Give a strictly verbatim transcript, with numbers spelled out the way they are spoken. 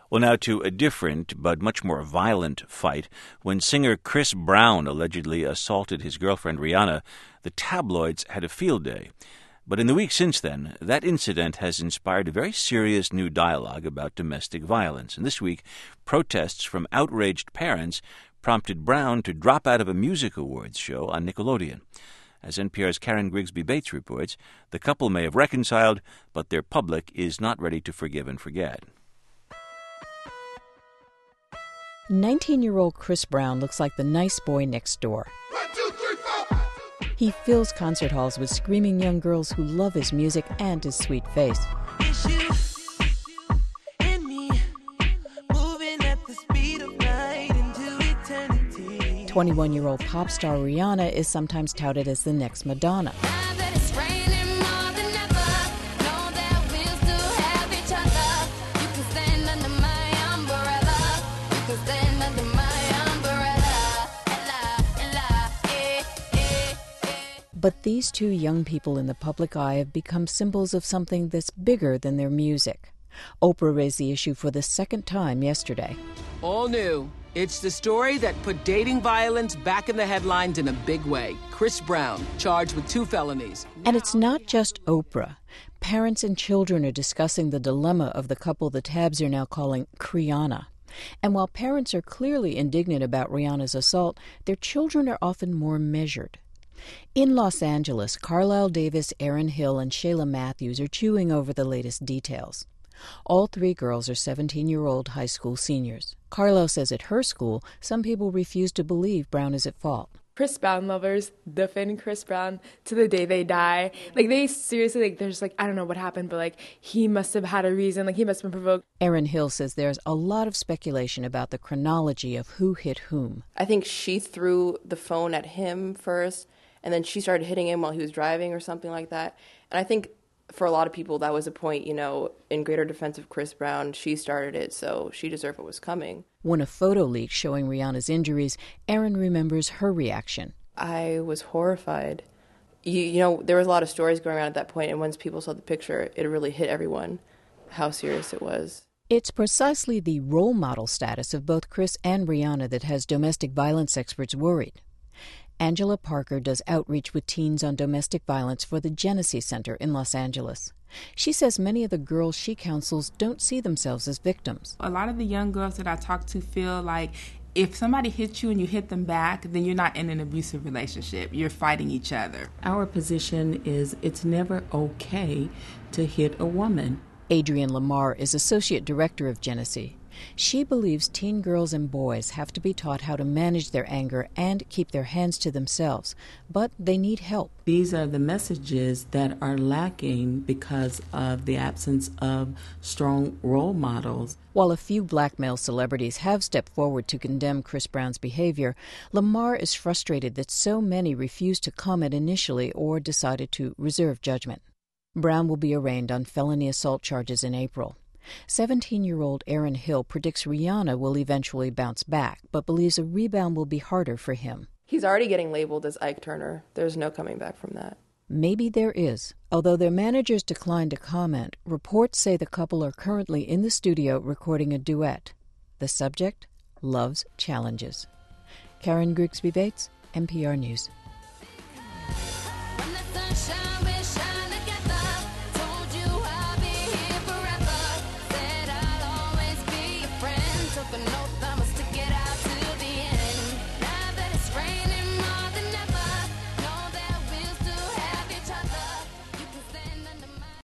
Well, now to a different but much more violent fight. When singer Chris Brown allegedly assaulted his girlfriend Rihanna, the tabloids had a field day. But in the week since then, that incident has inspired a very serious new dialogue about domestic violence. And this week, protests from outraged parents prompted Brown to drop out of a music awards show on Nickelodeon. As N P R's Karen Grigsby Bates reports, the couple may have reconciled, but their public is not ready to forgive and forget. nineteen-year-old Chris Brown looks like the nice boy next door. One, two, three, four. He fills concert halls with screaming young girls who love his music and his sweet face. twenty-one-year-old pop star Rihanna is sometimes touted as the next Madonna. But these two young people in the public eye have become symbols of something that's bigger than their music. Oprah raised the issue for the second time yesterday. All new. It's the story that put dating violence back in the headlines in a big way. Chris Brown, charged with two felonies. And it's not just Oprah. Parents and children are discussing the dilemma of the couple the tabs are now calling Kriana. And while parents are clearly indignant about Rihanna's assault, their children are often more measured. In Los Angeles, Carlisle Davis, Erin Hill, and Shayla Matthews are chewing over the latest details. All three girls are seventeen-year-old high school seniors. Carlisle says at her school, some people refuse to believe Brown is at fault. Chris Brown lovers defend Chris Brown to the day they die. Like, they seriously, like, they're just like, I don't know what happened, but, like, he must have had a reason. Like, he must have been provoked. Erin Hill says there's a lot of speculation about the chronology of who hit whom. I think she threw the phone at him first, and then she started hitting him while he was driving or something like that. And I think for a lot of people, that was a point, you know, in greater defense of Chris Brown, she started it, so she deserved what was coming. When a photo leaked showing Rihanna's injuries, Erin remembers her reaction. I was horrified. You, you know, there was a lot of stories going around at that point, and once people saw the picture, it really hit everyone how serious it was. It's precisely the role model status of both Chris and Rihanna that has domestic violence experts worried. Angela Parker does outreach with teens on domestic violence for the Genesee Center in Los Angeles. She says many of the girls she counsels don't see themselves as victims. A lot of the young girls that I talk to feel like if somebody hits you and you hit them back, then you're not in an abusive relationship. You're fighting each other. Our position is it's never okay to hit a woman. Adrienne Lamar is Associate Director of Genesee. She believes teen girls and boys have to be taught how to manage their anger and keep their hands to themselves, but they need help. These are the messages that are lacking because of the absence of strong role models. While a few black male celebrities have stepped forward to condemn Chris Brown's behavior, Lamar is frustrated that so many refused to comment initially or decided to reserve judgment. Brown will be arraigned on felony assault charges in April. seventeen-year-old Erin Hill predicts Rihanna will eventually bounce back, but believes a rebound will be harder for him. He's already getting labeled as Ike Turner. There's no coming back from that. Maybe there is. Although their managers declined to comment, reports say the couple are currently in the studio recording a duet. The subject? Love's Challenges. Karen Grigsby Bates, N P R News.